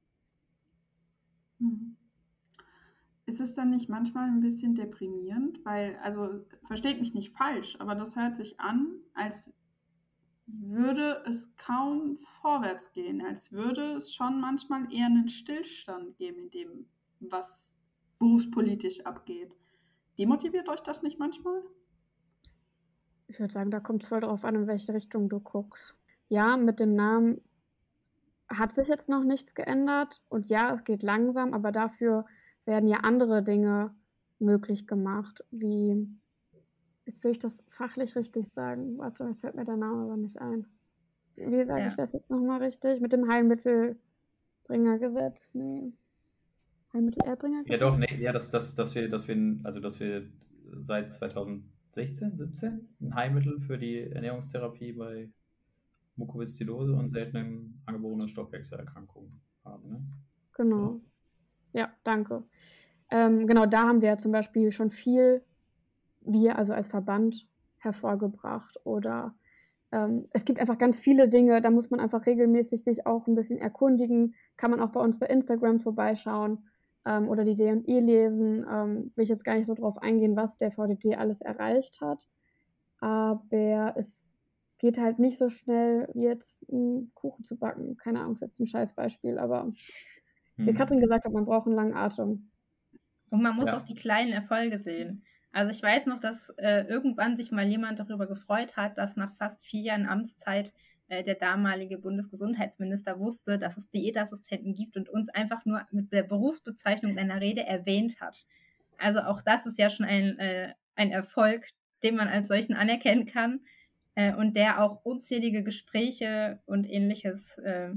S2: Mhm. Ist es dann nicht manchmal ein bisschen deprimierend? Weil, also versteht mich nicht falsch, aber das hört sich an, als würde es kaum vorwärts gehen, als würde es schon manchmal eher einen Stillstand geben in dem, was berufspolitisch abgeht. Demotiviert euch das nicht manchmal?
S1: Ich würde sagen, da kommt es voll drauf an, in welche Richtung du guckst. Ja, mit dem Namen hat sich jetzt noch nichts geändert und ja, es geht langsam, aber dafür werden ja andere Dinge möglich gemacht, wie, jetzt will ich das fachlich richtig sagen, warte, jetzt fällt mir der Name aber nicht ein. Wie sage
S4: Ja.
S1: ich das jetzt nochmal richtig? Mit dem Heilmittelbringergesetz? Nee. Heilmittelerbringergesetz?
S3: Ja, doch, nee, ja, dass, dass, dass wir, dass wir, also dass wir seit zweitausendsechzehn, siebzehn ein Heilmittel für die Ernährungstherapie bei Mukoviszidose und seltenen angeborenen Stoffwechselerkrankungen haben. Ne?
S1: Genau. Ja, danke. Ähm, genau, da haben wir ja zum Beispiel schon viel, wir also als Verband, hervorgebracht. Oder ähm, es gibt einfach ganz viele Dinge, da muss man einfach regelmäßig sich auch ein bisschen erkundigen. Kann man auch bei uns bei Instagram vorbeischauen ähm, oder die D und I lesen. Ähm, will ich jetzt gar nicht so drauf eingehen, was der V D D alles erreicht hat. Aber es geht halt nicht so schnell, wie jetzt einen Kuchen zu backen. Keine Ahnung, ist jetzt ein Scheißbeispiel, aber wie
S3: Mhm.
S1: Katrin gesagt hat, man braucht einen langen Atem.
S4: Und man muss
S3: Ja.
S4: auch die kleinen Erfolge sehen. Also ich weiß noch, dass äh, irgendwann sich mal jemand darüber gefreut hat, dass nach fast vier Jahren Amtszeit äh, der damalige Bundesgesundheitsminister wusste, dass es Diätassistenten gibt und uns einfach nur mit der Berufsbezeichnung in einer Rede erwähnt hat. Also auch das ist ja schon ein, äh, ein Erfolg, den man als solchen anerkennen kann äh, und der auch unzählige Gespräche und ähnliches äh,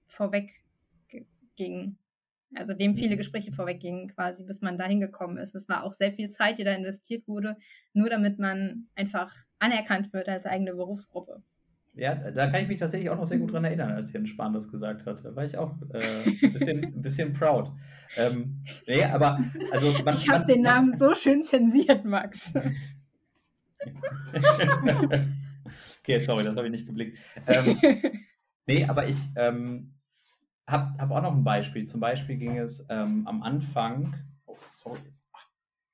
S4: vorweg g- ging. Also dem viele
S3: Mhm.
S4: Gespräche vorweggingen quasi, bis man dahin gekommen ist. Es war auch sehr viel Zeit, die da investiert wurde, nur damit man einfach anerkannt wird als eigene Berufsgruppe.
S3: Ja, da kann ich mich tatsächlich auch noch sehr gut dran erinnern, als Jens Spahn das gesagt hat. Da war ich auch äh, ein bisschen, ein bisschen proud. Ähm, nee, aber also man,
S4: Ich habe
S3: man,
S4: den
S3: man,
S4: Namen so schön zensiert, Max.
S3: Okay, sorry, das habe ich nicht geblickt. Ähm, nee, aber ich ähm, habe hab auch noch ein Beispiel. Zum Beispiel ging es ähm, am Anfang, oh, sorry, jetzt, ah,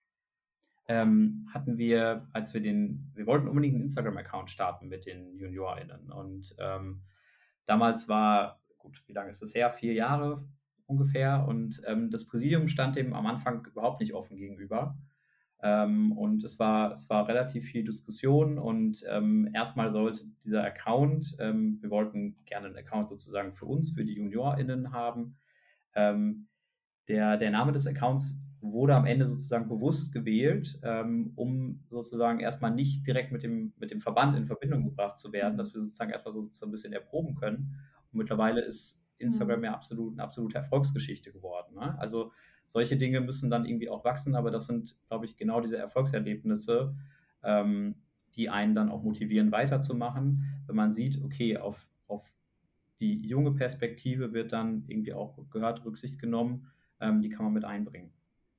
S3: ähm, hatten wir, als wir den, wir wollten unbedingt einen Instagram-Account starten mit den JuniorInnen. Und ähm, damals war, gut, wie lange ist das her? Vier Jahre ungefähr. Und ähm, das Präsidium stand dem am Anfang überhaupt nicht offen gegenüber. Ähm, und es war, es war relativ viel Diskussion und ähm, erstmal sollte dieser Account, ähm, wir wollten gerne einen Account sozusagen für uns, für die JuniorInnen haben. Ähm, der, der Name des Accounts wurde am Ende sozusagen bewusst gewählt, ähm, um sozusagen erstmal nicht direkt mit dem, mit dem Verband in Verbindung gebracht zu werden, dass wir sozusagen erstmal so, so ein bisschen erproben können. Und mittlerweile ist Instagram
S2: Mhm.
S3: ja absolut, eine absolute Erfolgsgeschichte geworden. Ne? Also solche Dinge müssen dann irgendwie auch wachsen, aber das sind, glaube ich, genau diese Erfolgserlebnisse, ähm, die einen dann auch motivieren, weiterzumachen, wenn man sieht, okay, auf, auf die junge Perspektive wird dann irgendwie auch gehört, Rücksicht genommen, ähm, die kann man mit einbringen.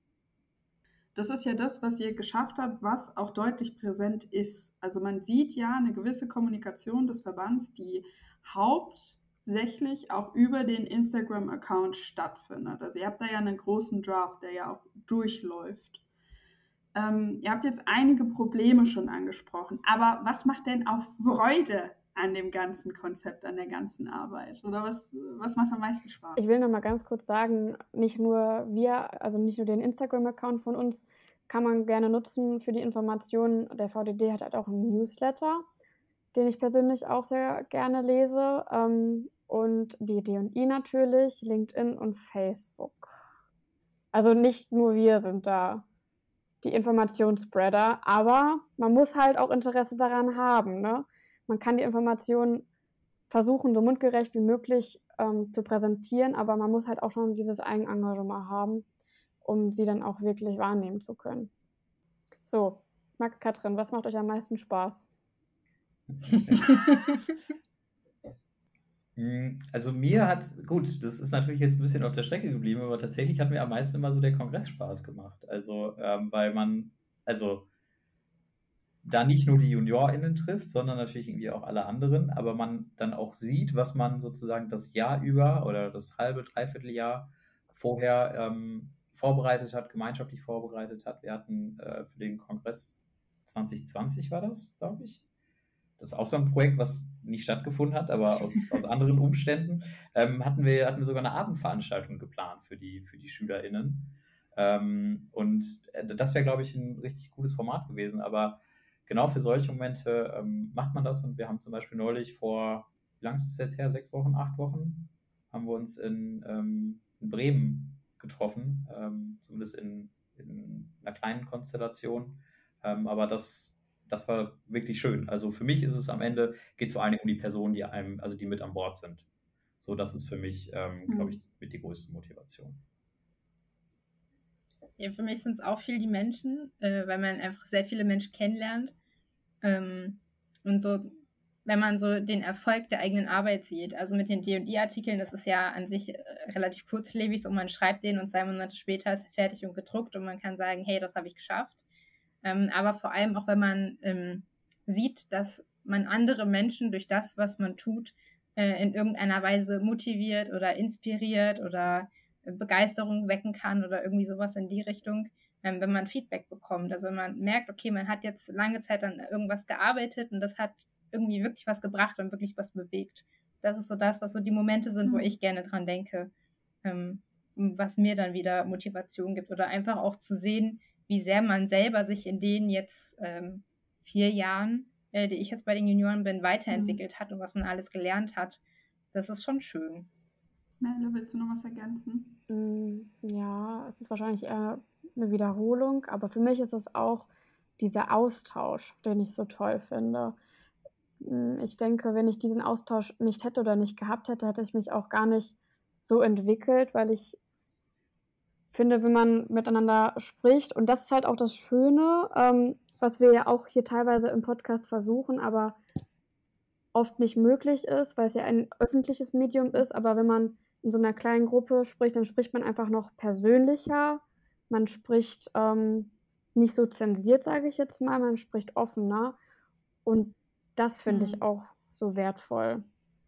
S2: Das ist ja das, was ihr geschafft habt, was auch deutlich präsent ist. Also man sieht ja eine gewisse Kommunikation des Verbands, die hauptsächlich auch über den Instagram-Account stattfindet. Also ihr habt da ja einen großen Draft, der ja auch durchläuft. Ähm, ihr habt jetzt einige Probleme schon angesprochen, aber was macht denn auch Freude an dem ganzen Konzept, an der ganzen Arbeit? Oder was, was macht am meisten Spaß?
S1: Ich will noch mal ganz kurz sagen, nicht nur wir, also nicht nur den Instagram-Account von uns kann man gerne nutzen für die Informationen. Der V D D hat halt auch einen Newsletter, den ich persönlich auch sehr gerne lese. Ähm, und die D und I natürlich, LinkedIn und Facebook. Also nicht nur wir sind da die Informationsspreader, aber man muss halt auch Interesse daran haben. Ne? Man kann die Informationen versuchen, so mundgerecht wie möglich ähm, zu präsentieren, aber man muss halt auch schon dieses Eigenengagement haben, um sie dann auch wirklich wahrnehmen zu können. So, Max, Katrin, was macht euch am meisten Spaß?
S3: Also mir hat, gut, das ist natürlich jetzt ein bisschen auf der Strecke geblieben, aber tatsächlich hat mir am meisten immer so der Kongress Spaß gemacht. Also, ähm, weil man, also da nicht nur die JuniorInnen trifft, sondern natürlich irgendwie auch alle anderen, aber man dann auch sieht, was man sozusagen das Jahr über oder das halbe, dreiviertel Jahr vorher ähm, vorbereitet hat, gemeinschaftlich vorbereitet hat. Wir hatten äh, für den Kongress zwanzig zwanzig war das, glaube ich. Das ist auch so ein Projekt, was nicht stattgefunden hat, aber aus, aus anderen Umständen ähm, hatten wir, hatten wir sogar eine Abendveranstaltung geplant für die, für die SchülerInnen. Ähm, und äh, das wäre, glaube ich, ein richtig gutes Format gewesen. Aber genau für solche Momente ähm, macht man das. Und wir haben zum Beispiel neulich vor, wie lange ist es jetzt her? Sechs Wochen, acht Wochen, haben wir uns in, ähm, in Bremen getroffen, ähm, zumindest in, in einer kleinen Konstellation. Ähm, aber das das war wirklich schön. Also für mich ist es am Ende, geht es vor allen Dingen um die Personen, die einem, also die mit an Bord sind. So, das ist für mich, ähm, glaube ich, mit die größte Motivation.
S4: Ja, für mich sind es auch viel die Menschen, äh, weil man einfach sehr viele Menschen kennenlernt. Ähm, und so, wenn man so den Erfolg der eigenen Arbeit sieht, also mit den D und I-Artikeln, das ist ja an sich äh, relativ kurzlebig, so man schreibt den und zwei Monate später ist er fertig und gedruckt und man kann sagen, hey, das habe ich geschafft. Ähm, aber vor allem auch, wenn man ähm, sieht, dass man andere Menschen durch das, was man tut, äh, in irgendeiner Weise motiviert oder inspiriert oder äh, Begeisterung wecken kann oder irgendwie sowas in die Richtung, ähm, wenn man Feedback bekommt. Also wenn man merkt, okay, man hat jetzt lange Zeit an irgendwas gearbeitet und das hat irgendwie wirklich was gebracht und wirklich was bewegt. Das ist so das, was so die Momente sind, mhm. wo ich gerne dran denke, ähm, was mir dann wieder Motivation gibt oder einfach auch zu sehen, wie sehr man selber sich in den jetzt ähm, vier Jahren, äh, die ich jetzt bei den Junioren bin, weiterentwickelt mhm. hat und was man alles gelernt hat. Das ist schon schön.
S2: Nelle, willst du noch was ergänzen?
S1: Ja, es ist wahrscheinlich eher eine Wiederholung, aber für mich ist es auch dieser Austausch, den ich so toll finde. hm, ich denke, wenn ich diesen Austausch nicht hätte oder nicht gehabt hätte, hätte ich mich auch gar nicht so entwickelt, weil ich finde, wenn man miteinander spricht, und das ist halt auch das Schöne, ähm, was wir ja auch hier teilweise im Podcast versuchen, aber oft nicht möglich ist, weil es ja ein öffentliches Medium ist, aber wenn man in so einer kleinen Gruppe spricht, dann spricht man einfach noch persönlicher. Man spricht ähm, nicht so zensiert, sage ich jetzt mal, man spricht offener und das finde ich
S2: Hm.
S1: auch so wertvoll.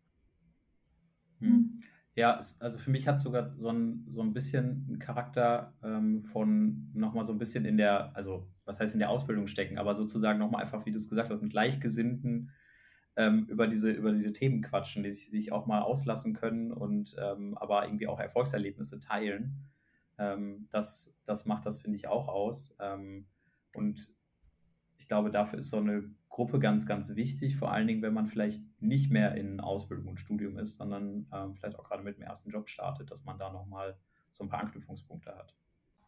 S3: Hm. Ja, es, also für mich hat es sogar so ein, so ein bisschen einen Charakter ähm, von nochmal so ein bisschen in der, also was heißt in der Ausbildung stecken, aber sozusagen nochmal einfach, wie du es gesagt hast, mit Gleichgesinnten ähm, über diese, über diese Themen quatschen, die sich, sich auch mal auslassen können und ähm, aber irgendwie auch Erfolgserlebnisse teilen. Ähm, das, das macht das, finde ich, auch aus. Ähm, und ich glaube, dafür ist so eine Gruppe ganz, ganz wichtig, vor allen Dingen, wenn man vielleicht nicht mehr in Ausbildung und Studium ist, sondern ähm, vielleicht auch gerade mit dem ersten Job startet, dass man da nochmal so ein paar Anknüpfungspunkte hat.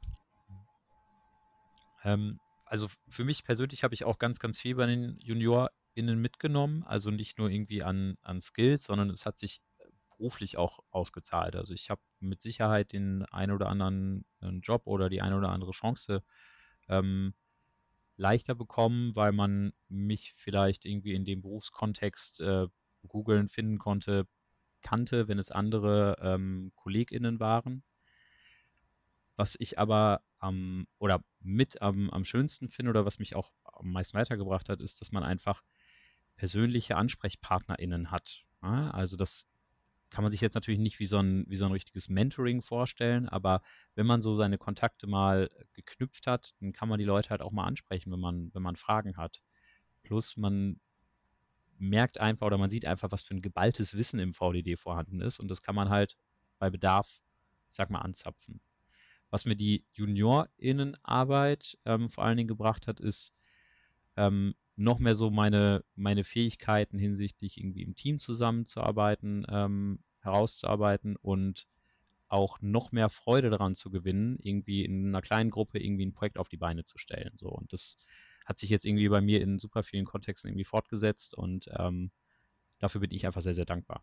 S5: Ähm, also für mich persönlich habe ich auch ganz, ganz viel bei den JuniorInnen mitgenommen. Also nicht nur irgendwie an, an Skills, sondern es hat sich beruflich auch ausgezahlt. Also ich habe mit Sicherheit den einen oder anderen äh, Job oder die eine oder andere Chance ähm, leichter bekommen, weil man mich vielleicht irgendwie in dem Berufskontext äh, googeln finden konnte, kannte, wenn es andere ähm, KollegInnen waren. Was ich aber am oder mit am, am schönsten finde oder was mich auch am meisten weitergebracht hat, ist, dass man einfach persönliche AnsprechpartnerInnen hat. Ja, also das kann man sich jetzt natürlich nicht wie so ein, wie so ein richtiges Mentoring vorstellen, aber wenn man so seine Kontakte mal geknüpft hat, dann kann man die Leute halt auch mal ansprechen, wenn man, wenn man Fragen hat. Plus man merkt einfach oder man sieht einfach, was für ein geballtes Wissen im V D D vorhanden ist und das kann man halt bei Bedarf, ich sag mal, anzapfen. Was mir die JuniorInnenarbeit ähm, vor allen Dingen gebracht hat, ist ähm, noch mehr so meine, meine Fähigkeiten hinsichtlich irgendwie im Team zusammenzuarbeiten, ähm, herauszuarbeiten und auch noch mehr Freude daran zu gewinnen, irgendwie in einer kleinen Gruppe irgendwie ein Projekt auf die Beine zu stellen. So. Und das hat sich jetzt irgendwie bei mir in super vielen Kontexten irgendwie fortgesetzt und ähm, dafür bin ich einfach sehr, sehr dankbar.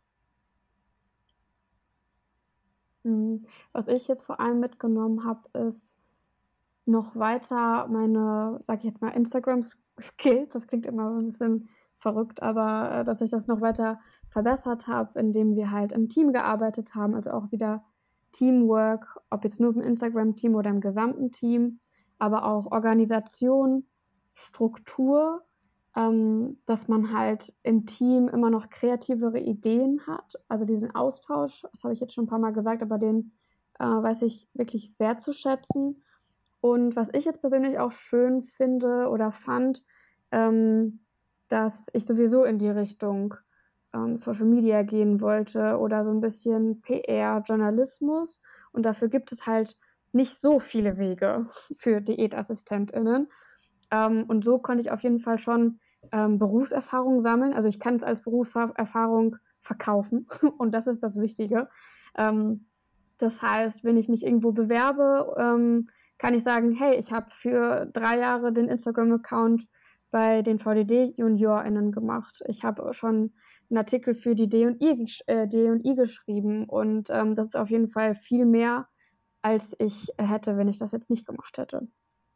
S1: Mhm. Was ich jetzt vor allem mitgenommen habe, ist noch weiter meine, sage ich jetzt mal, Instagram-Skills. Das klingt immer so ein bisschen verrückt, aber äh, dass ich das noch weiter verbessert habe, indem wir halt im Team gearbeitet haben, also auch wieder Teamwork, ob jetzt nur im Instagram-Team oder im gesamten Team, aber auch Organisation, Struktur, ähm, dass man halt im Team immer noch kreativere Ideen hat. Also diesen Austausch, das habe ich jetzt schon ein paar Mal gesagt, aber den äh, weiß ich wirklich sehr zu schätzen. Und was ich jetzt persönlich auch schön finde oder fand, ähm, dass ich sowieso in die Richtung ähm, Social Media gehen wollte oder so ein bisschen P R, Journalismus. Und dafür gibt es halt nicht so viele Wege für DiätassistentInnen. Ähm, und so konnte ich auf jeden Fall schon ähm, Berufserfahrung sammeln. Also ich kann es als Berufserfahrung verkaufen und das ist das Wichtige. Ähm, das heißt, wenn ich mich irgendwo bewerbe, ähm, kann ich sagen, hey, ich habe für drei Jahre den Instagram-Account bei den V D D-JuniorInnen gemacht. Ich habe schon einen Artikel für die D und I, äh, D und I geschrieben und ähm, das ist auf jeden Fall viel mehr, als ich hätte, wenn ich das jetzt nicht gemacht hätte.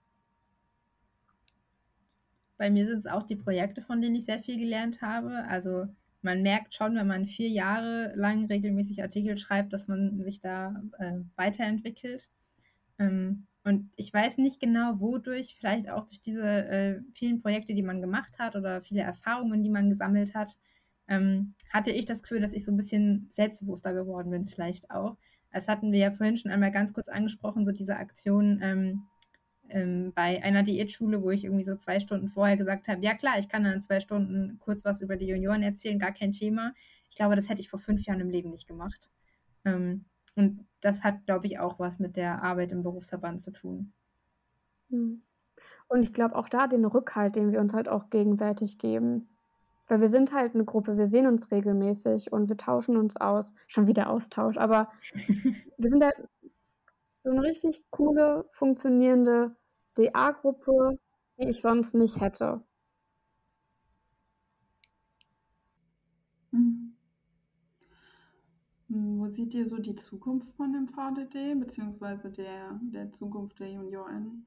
S4: Bei mir sind es auch die Projekte, von denen ich sehr viel gelernt habe. Also man merkt schon, wenn man vier Jahre lang regelmäßig Artikel schreibt, dass man sich da äh, weiterentwickelt. Ähm, und ich weiß nicht genau, wodurch, vielleicht auch durch diese äh, vielen Projekte, die man gemacht hat oder viele Erfahrungen, die man gesammelt hat, ähm, hatte ich das Gefühl, dass ich so ein bisschen selbstbewusster geworden bin, vielleicht auch. Das hatten wir ja vorhin schon einmal ganz kurz angesprochen, so diese Aktion ähm, ähm, bei einer Diätschule, wo ich irgendwie so zwei Stunden vorher gesagt habe, ja klar, ich kann dann in zwei Stunden kurz was über die Junioren erzählen, gar kein Thema. Ich glaube, das hätte ich vor fünf Jahren im Leben nicht gemacht. Ähm, und das hat, glaube ich, auch was mit der Arbeit im Berufsverband zu tun.
S1: Und ich glaube auch da den Rückhalt, den wir uns halt auch gegenseitig geben. Weil wir sind halt eine Gruppe, wir sehen uns regelmäßig und wir tauschen uns aus. Schon wieder Austausch, aber wir sind halt so eine richtig coole, funktionierende D A-Gruppe, die ich sonst nicht hätte.
S2: wo seht ihr so die Zukunft von dem V D D, beziehungsweise der, der Zukunft der JuniorInnen?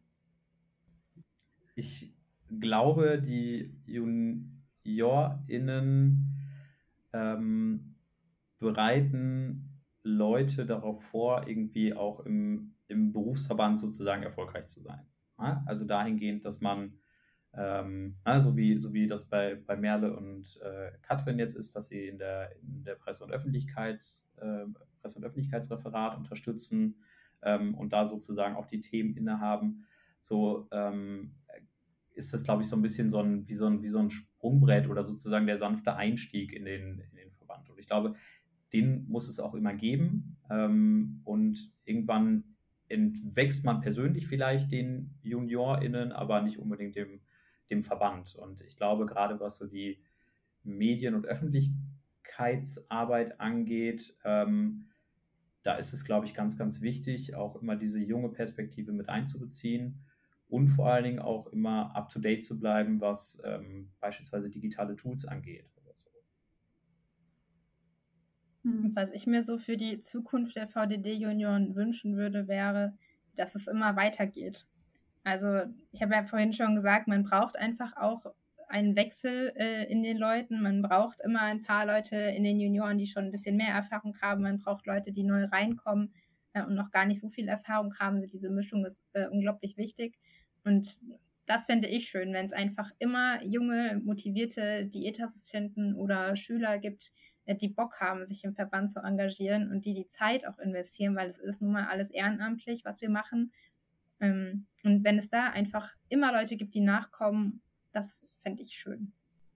S3: Ich glaube, die JuniorInnen ähm, bereiten Leute darauf vor, irgendwie auch im, im Berufsverband sozusagen erfolgreich zu sein. Ja? Also dahingehend, dass man, ähm, ja, so, wie, so wie das bei, bei Merle und äh, Katrin jetzt ist, dass sie in der, in der Presse- und Öffentlichkeits, äh, Presse- und Öffentlichkeitsreferat unterstützen ähm, und da sozusagen auch die Themen innehaben. So ähm, ist das, glaube ich, so ein bisschen so ein, wie, so ein, wie so ein Sprungbrett oder sozusagen der sanfte Einstieg in den, in den Verband. Und ich glaube, den muss es auch immer geben. Ähm, und irgendwann entwächst man persönlich vielleicht den JuniorInnen, aber nicht unbedingt dem, dem Verband. Und ich glaube, gerade was so die Medien- und Öffentlichkeitsarbeit angeht, ähm, da ist es, glaube ich, ganz, ganz wichtig, auch immer diese junge Perspektive mit einzubeziehen und vor allen Dingen auch immer up-to-date zu bleiben, was ähm, beispielsweise digitale Tools angeht. Oder so.
S4: Und was ich mir so für die Zukunft der V D D-Junioren wünschen würde, wäre, dass es immer weitergeht. Also ich habe ja vorhin schon gesagt, man braucht einfach auch einen Wechsel äh, in den Leuten. Man braucht immer ein paar Leute in den Junioren, die schon ein bisschen mehr Erfahrung haben. Man braucht Leute, die neu reinkommen äh, und noch gar nicht so viel Erfahrung haben. Also diese Mischung ist äh, unglaublich wichtig. Und das fände ich schön, wenn es einfach immer junge, motivierte Diätassistenten oder Schüler gibt, äh, die Bock haben, sich im Verband zu engagieren und die die Zeit auch investieren, weil es ist nun mal alles ehrenamtlich, was wir machen. Ähm, und wenn es da einfach immer Leute gibt, die nachkommen, das fände ich schön.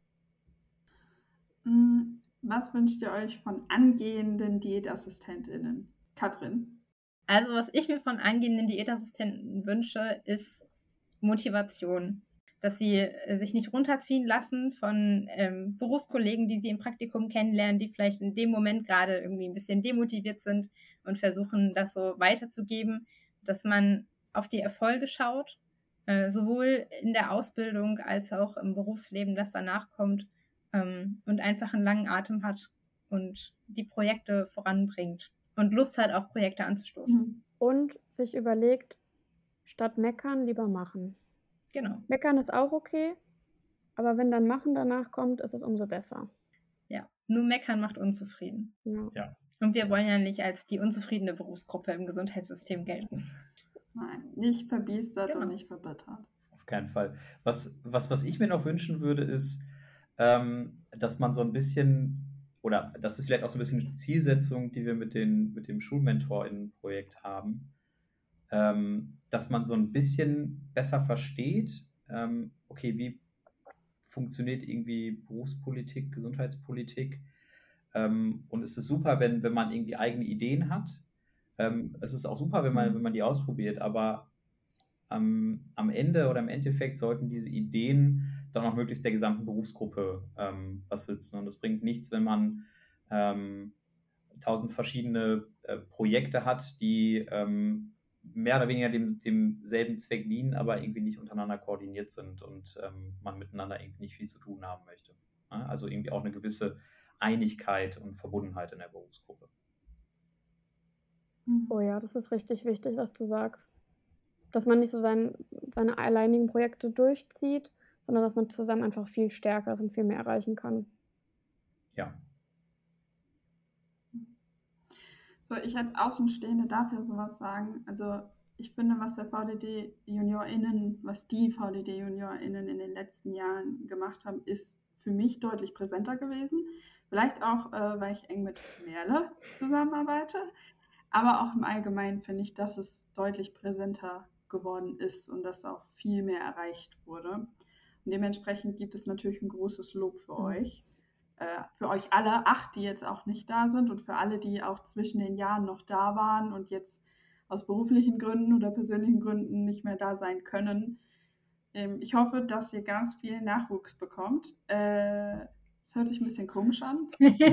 S2: Was wünscht ihr euch von angehenden DiätassistentInnen? Katrin?
S4: Also was ich mir von angehenden Diätassistenten wünsche, ist Motivation. Dass sie äh, sich nicht runterziehen lassen von ähm, Berufskollegen, die sie im Praktikum kennenlernen, die vielleicht in dem Moment gerade irgendwie ein bisschen demotiviert sind und versuchen, das so weiterzugeben, dass man auf die Erfolge schaut, äh, sowohl in der Ausbildung als auch im Berufsleben, das danach kommt, ähm, und einfach einen langen Atem hat und die Projekte voranbringt und Lust hat, auch Projekte anzustoßen.
S1: Und sich überlegt, statt meckern, lieber machen.
S4: Genau.
S1: Meckern ist auch okay, aber wenn dann Machen danach kommt, ist es umso besser.
S4: Ja, nur Meckern macht unzufrieden.
S1: Ja.
S3: Ja.
S4: Und wir wollen ja nicht als die unzufriedene Berufsgruppe im Gesundheitssystem gelten.
S2: Nein, nicht verbiestert
S4: Genau.
S2: und nicht verbittert.
S3: Auf keinen Fall. Was, was, was ich mir noch wünschen würde, ist, ähm, dass man so ein bisschen, oder das ist vielleicht auch so ein bisschen die Zielsetzung, die wir mit, den, mit dem SchulmentorInnen-Projekt haben, ähm, dass man so ein bisschen besser versteht, ähm, okay, wie funktioniert irgendwie Berufspolitik, Gesundheitspolitik. Ähm, und es ist super, wenn, wenn man irgendwie eigene Ideen hat. Ähm, es ist auch super, wenn man, wenn man die ausprobiert, aber am, am Ende oder im Endeffekt sollten diese Ideen dann auch möglichst der gesamten Berufsgruppe ähm, was nützen. Und es bringt nichts, wenn man ähm, tausend verschiedene äh, Projekte hat, die ähm, mehr oder weniger dem, demselben Zweck dienen, aber irgendwie nicht untereinander koordiniert sind und ähm, man miteinander irgendwie nicht viel zu tun haben möchte. Ja? Also irgendwie auch eine gewisse Einigkeit und Verbundenheit in der Berufsgruppe.
S1: Oh ja, das ist richtig wichtig, was du sagst. Dass man nicht so sein, seine alleinigen Projekte durchzieht, sondern dass man zusammen einfach viel stärker ist und viel mehr erreichen kann.
S3: Ja.
S2: So, ich als Außenstehende darf ja sowas sagen. Also ich finde, was der V D D-JuniorInnen, was die V D D-JuniorInnen in den letzten Jahren gemacht haben, ist für mich deutlich präsenter gewesen. Vielleicht auch, äh, weil ich eng mit Merle zusammenarbeite. Aber auch im Allgemeinen finde ich, dass es deutlich präsenter geworden ist und dass auch viel mehr erreicht wurde. Und dementsprechend gibt es natürlich ein großes Lob für
S1: Mhm.
S2: euch. Äh, für euch alle acht, die jetzt auch nicht da sind und für alle, die auch zwischen den Jahren noch da waren und jetzt aus beruflichen Gründen oder persönlichen Gründen nicht mehr da sein können. Ähm, ich hoffe, dass ihr ganz viel Nachwuchs bekommt. Äh, das hört sich ein bisschen komisch an.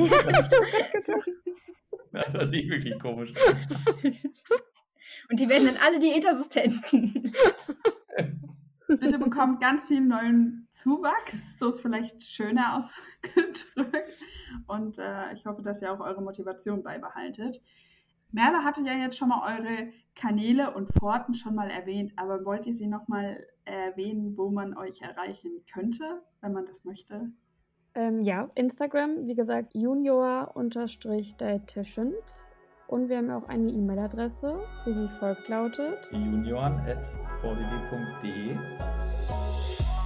S3: Das hört sich wirklich komisch an.
S4: Und die werden dann alle Diätassistenten.
S2: Bitte bekommt ganz viel neuen Zuwachs, so ist vielleicht schöner ausgedrückt. Und äh, ich hoffe, dass ihr auch eure Motivation beibehaltet. Merle hatte ja jetzt schon mal eure Kanäle und Pforten schon mal erwähnt, aber wollt ihr sie nochmal erwähnen, wo man euch erreichen könnte, wenn man das möchte?
S1: Ähm, ja, Instagram, wie gesagt, junior-dietitians. Und wir haben auch eine E-Mail-Adresse, die wie folgt lautet:
S3: junioren at v d d punkt d e.